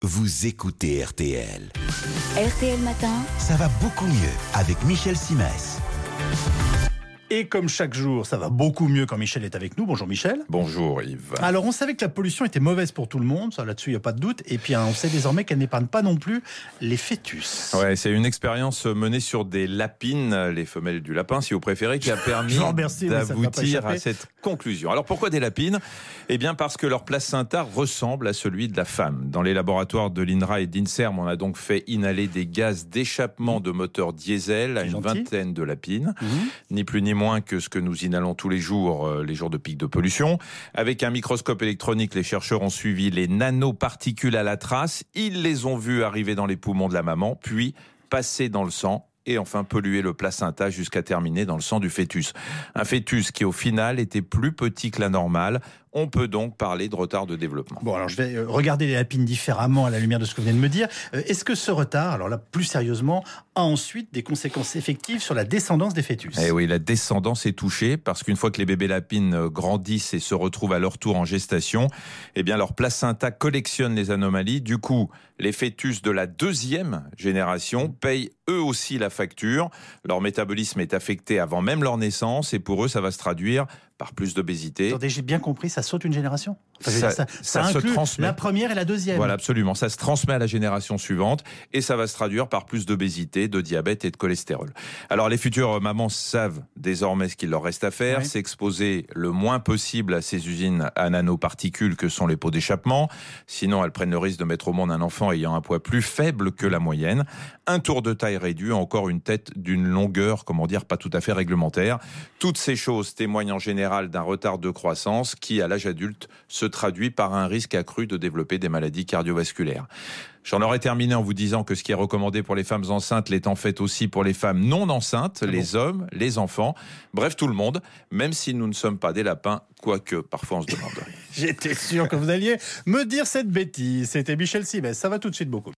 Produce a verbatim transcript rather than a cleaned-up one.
Vous écoutez R T L. R T L Matin. Ça va beaucoup mieux avec Michel Simès. Et comme chaque jour, ça va beaucoup mieux quand Michel est avec nous. Bonjour Michel. Bonjour Yves. Alors on savait que la pollution était mauvaise pour tout le monde, ça là-dessus il n'y a pas de doute. Et puis hein, on sait désormais qu'elle n'épargne pas non plus les fœtus. Ouais, c'est une expérience menée sur des lapines, les femelles du lapin si vous préférez, qui a permis remercie, d'aboutir à cette conclusion. Alors pourquoi des lapines ? Eh bien parce que leur placenta ressemble à celui de la femme. Dans les laboratoires de l'INRA et d'INSERM, on a donc fait inhaler des gaz d'échappement de moteurs diesel à une Gentil. vingtaine de lapines. Mmh. Ni plus ni moins que ce que nous inhalons tous les jours, euh, les jours de pic de pollution. Avec un microscope électronique, les chercheurs ont suivi les nanoparticules à la trace. Ils les ont vues arriver dans les poumons de la maman, puis passer dans le sang et enfin polluer le placenta jusqu'à terminer dans le sang du fœtus. Un fœtus qui au final était plus petit que la normale. On peut donc parler de retard de développement. Bon, alors je vais euh, regarder les lapines différemment à la lumière de ce que vous venez de me dire. Euh, Est-ce que ce retard, alors là plus sérieusement, a ensuite des conséquences effectives sur la descendance des fœtus ? Eh oui, la descendance est touchée parce qu'une fois que les bébés lapines grandissent et se retrouvent à leur tour en gestation, eh bien leur placenta collectionne les anomalies. Du coup, les fœtus de la deuxième génération payent eux aussi la facture. Leur métabolisme est affecté avant même leur naissance et pour eux, ça va se traduire par plus d'obésité. Attendez, j'ai bien compris, ça saute une génération ? Enfin, je veux Ça- dire, ça, ça ça se inclut transmet. la première et la deuxième. Voilà, absolument. Ça se transmet à la génération suivante et ça va se traduire par plus d'obésité, de diabète et de cholestérol. Alors, les futures mamans savent désormais ce qu'il leur reste à faire, Oui. s'exposer le moins possible à ces usines à nanoparticules que sont les pots d'échappement. Sinon, elles prennent le risque de mettre au monde un enfant ayant un poids plus faible que la moyenne. Un tour de taille réduit, encore une tête d'une longueur, comment dire, pas tout à fait réglementaire. Toutes ces choses témoignent en général d'un retard de croissance qui, à l'âge adulte, se traduit par un risque accru de développer des maladies cardiovasculaires. J'en aurais terminé en vous disant que ce qui est recommandé pour les femmes enceintes l'est en fait aussi pour les femmes non enceintes, les hommes, les enfants, bref tout le monde, même si nous ne sommes pas des lapins, quoique parfois on se demande. J'étais sûr que vous alliez me dire cette bêtise. C'était Michel Simès, ça va tout de suite beaucoup.